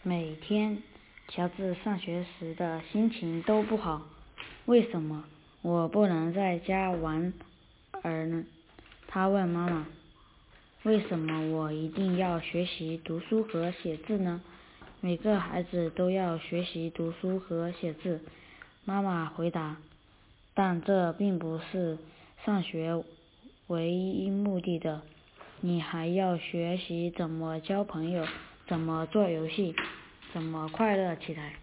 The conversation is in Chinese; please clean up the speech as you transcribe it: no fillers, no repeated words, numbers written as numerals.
每天，乔治上学时的心情都不好。为什么我不能在家玩儿呢？他问妈妈。为什么我一定要学习读书和写字呢？每个孩子都要学习读书和写字，妈妈回答。但这并不是上学唯一目的的，你还要学习怎么交朋友，怎么做游戏，怎么快乐起来。